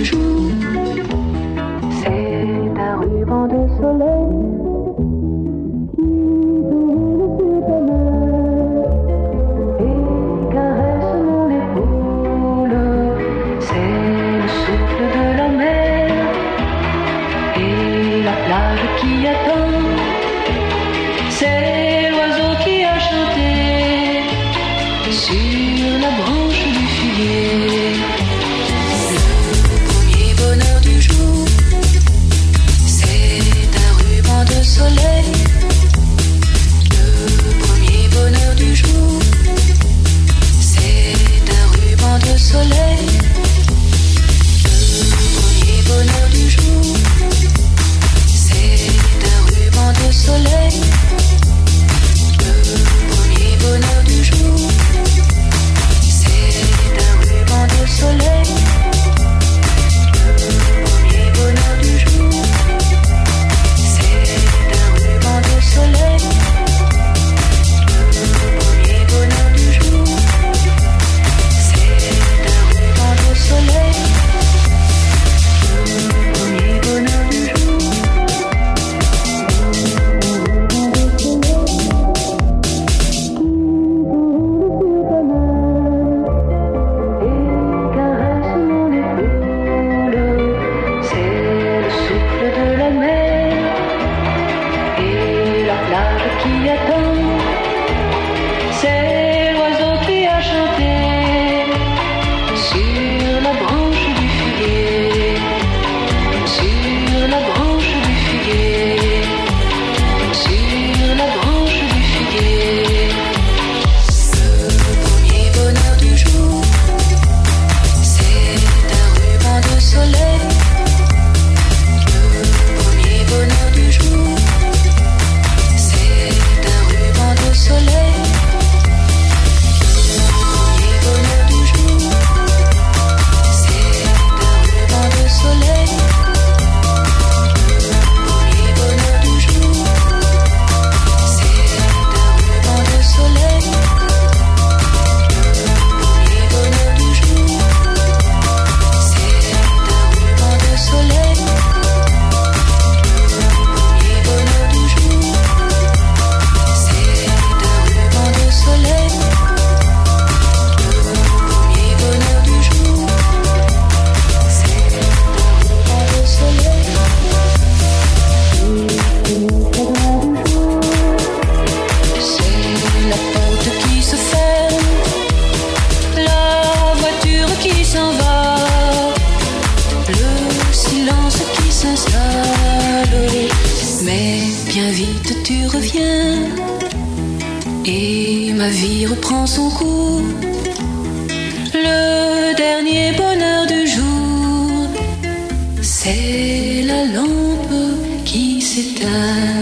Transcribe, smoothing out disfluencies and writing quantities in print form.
jour. C'est un ruban de soleil qui roule sur ta main et caresse mon épaule. C'est le souffle de la mer et la plage qui attend. C'est l'oiseau qui a chanté sur la branche du figuier. Le premier bonheur du jour, c'est un ruban de soleil. Le premier bonheur du jour, c'est un ruban de soleil. Le premier bonheur du jour, c'est un ruban de soleil. Le premier bonheur du jour, c'est un ruban de soleil. Le premier bonheur du jour, c'est un ruban de soleil. Le premier bonheur du jour, c'est un ruban de soleil. Le premier bonheur du jour. C'est l'oiseau qui a chanté sur la branche du figuier, sur la branche du figuier, sur la branche du figuier. Le premier bonheur du jour, c'est un ruban de soleil. Le premier bonheur du jour, c'est un ruban de soleil. Soleil. Le premier bonheur du jour, c'est un ruban de soleil. Le premier bonheur du jour, c'est un ruban de soleil. Le premier bonheur du jour, c'est un ruban de soleil. Le premier bonheur du jour, c'est la porte qui se ferme, la voiture qui s'en va, le silence qui s'installe. Mais bien vite tu reviens et ma vie reprend son cours. Le dernier bonheur du jour, c'est la lampe qui s'éteint.